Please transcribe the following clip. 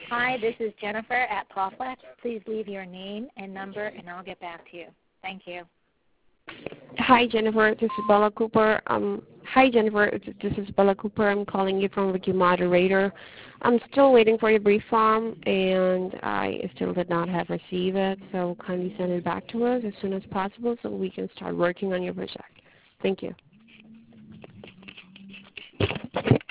Hi, this is Jennifer at Pawflex. Please leave your name and number, and I'll get back to you. Thank you. Hi, Jennifer. This is Bella Cooper. Hi, Jennifer. This is Bella Cooper. I'm calling you from Wiki Moderator. I'm still waiting for your brief form, and I still did not have received it, so kindly send it back to us as soon as possible so we can start working on your project. Thank you.